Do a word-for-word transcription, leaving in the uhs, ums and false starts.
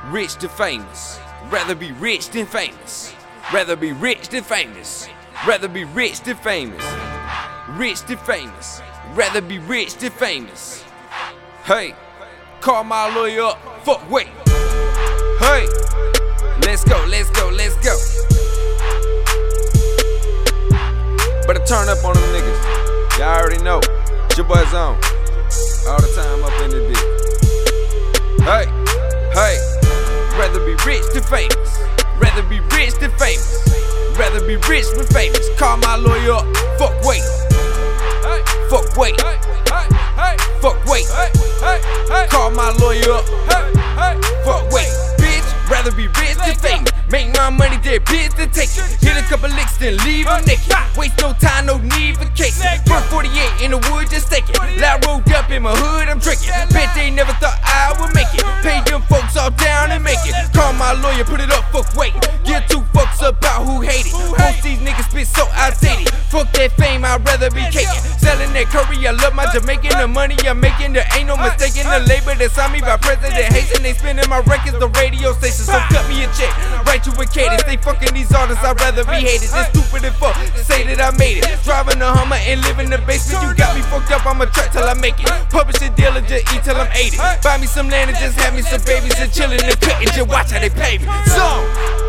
rich than famous. Rather be rich than famous. Rather be rich than famous. Rather be rich than famous. Rich than famous. Rather be rich than famous. Hey, call my lawyer up. Fuck, wait. Hey, let's go, let's go, let's go. Better turn up on them niggas. Y'all already know. It's your boy Zone. All the time up in the dick. Hey, hey. Rather be rich than famous. Rather be rich than famous. Rather be rich than famous. Call my lawyer up. Fuck, wait. Fuck, wait. Fuck, wait. Call my lawyer up. Fuck, wait. Bitch, rather be rich than famous. Make my money, their bitch to take it. Hit a couple licks, then leave them naked. Waste no time, no need for case. First forty-eight in the wood, just taking. Loud rolled up in my hood, I'm drinking. Bet they never thought I would make it. Pay them folks all down and make it. Call my lawyer, put it up, fuck, wait. Give two fucks about who hate it. Most these niggas spit so outdated. Fuck that fame, I'd rather be caking. Selling that curry, I love my Jamaican. The money I'm making, there ain't no mistaking. The labor that's on me by President Haitian. They spinning my records, the radio station. So cut me a check, right to a cadence. They fucking these artists, I'd rather be hated. They stupid and fuck to say that I made it. Driving a Hummer and live in the basement. You got me fucked up, I'ma try till I make it. Publish a deal and just eat till I'm eighty. Buy me some land and just have me some babies and chillin' and cutting. Just watch how they pay me. So